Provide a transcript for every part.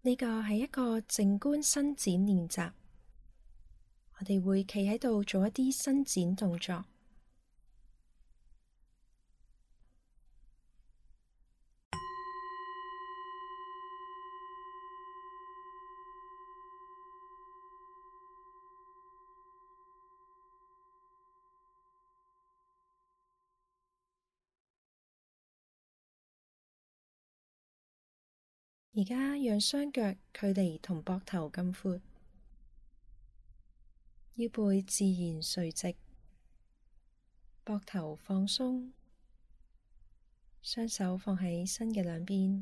呢個係一個靜觀伸展練習，我哋會企喺度做一啲伸展動作。而家讓雙腳距離同膊頭咁闊，腰背自然垂直，膊頭放鬆，雙手放喺身嘅兩邊。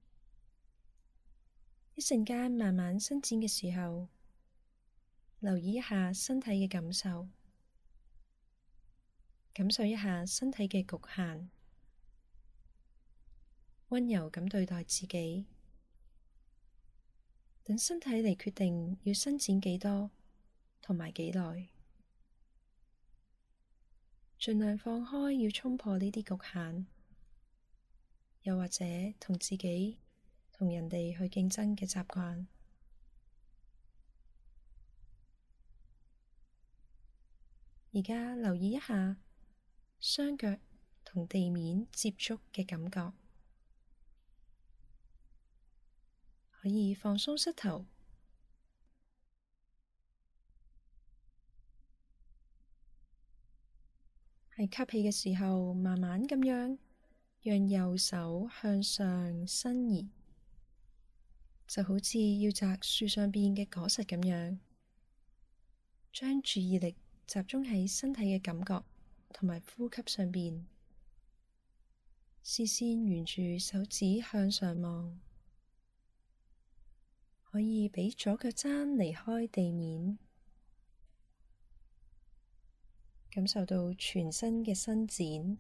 一陣間慢慢伸展嘅時候，留意一下身體嘅感受，感受一下身體嘅局限，溫柔咁對待自己。等身體嚟決定要伸展幾多同埋幾耐，盡量放開要衝破呢啲局限，又或者同自己同人哋去競爭嘅習慣。而家留意一下雙腳同地面接觸嘅感覺，可以放鬆膝頭。喺吸氣嘅時候，慢慢咁樣讓右手向上伸移，就好似要摘樹上邊嘅果實咁樣，將注意力集中喺身體嘅感覺同埋呼吸上邊，視線沿住手指向上望，可以畀左腳踭離開地面，感受到全身嘅伸展。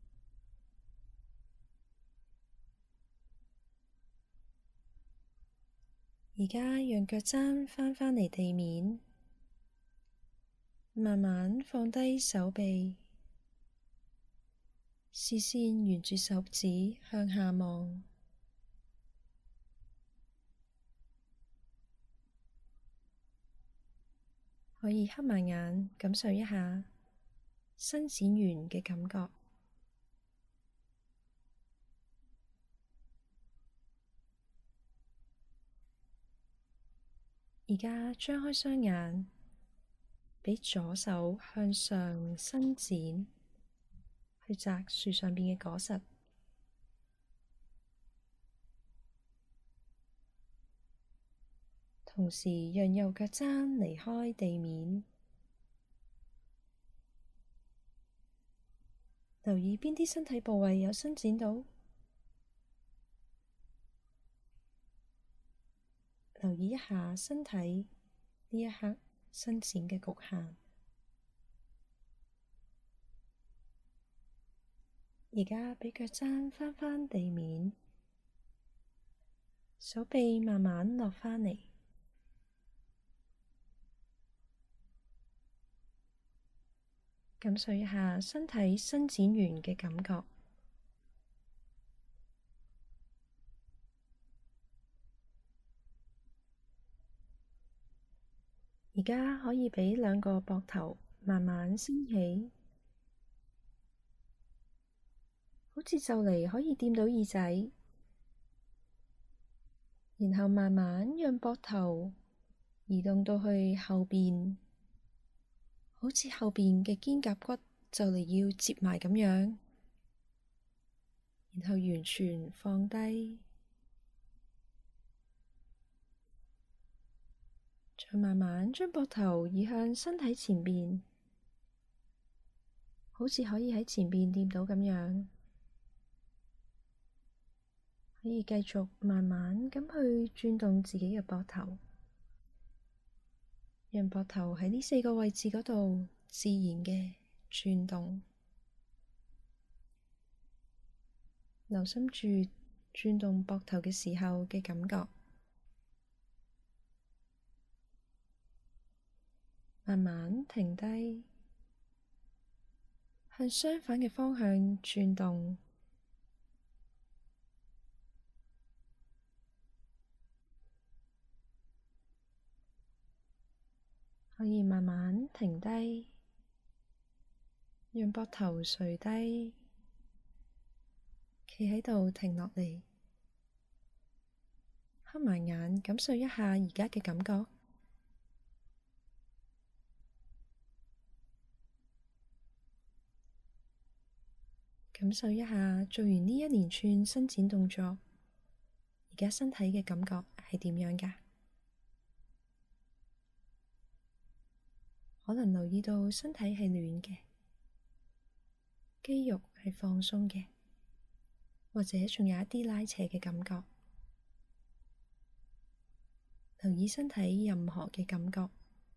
而家讓腳踭翻返嚟地面，慢慢放低手臂，視線沿住手指向下望，可以黑埋眼感受一下伸展完嘅感覺。而家張開雙眼，畀左手向上伸展，去摘樹上邊嘅果實，同時讓右腳踭離開地面，留意邊啲身體部位有伸展到，留意一下身體呢一刻伸展嘅局限。而家畀腳踭翻返地面，手臂慢慢落返嚟，感受一下身體伸展完嘅感覺。而家可以畀兩個膊頭慢慢升起，好似就嚟可以掂到耳仔，然後慢慢讓膊頭移動到去後邊，好似後邊嘅肩胛骨就嚟要接埋咁樣，然後完全放低，再慢慢將膊頭移向身體前邊，好似可以喺前邊掂到咁樣。可以繼續慢慢咁去轉動自己嘅膊頭，讓膊頭喺呢四個位置嗰度自然嘅轉動，留心住轉動膊頭嘅時候嘅感覺，慢慢停低，向相反嘅方向轉動。 可以慢慢停低，讓膊頭垂低，企喺度停落嚟，合埋眼，感受一下而家嘅感覺。感受一下做完呢一連串伸展動作，而家身體嘅感覺係點樣㗎？可能留意到身體係暖嘅，肌肉係放鬆嘅，或者仲有一啲拉扯嘅感覺。留意身體任何嘅感覺。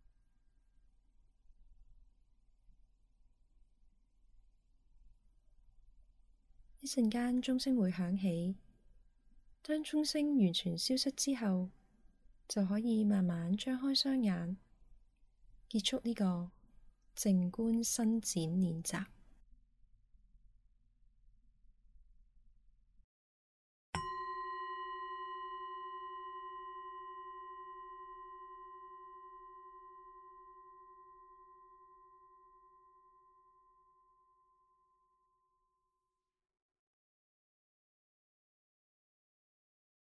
一陣間鐘聲會響起，當鐘聲完全消失之後，就可以慢慢張開雙眼，結束呢個靜觀伸展練習。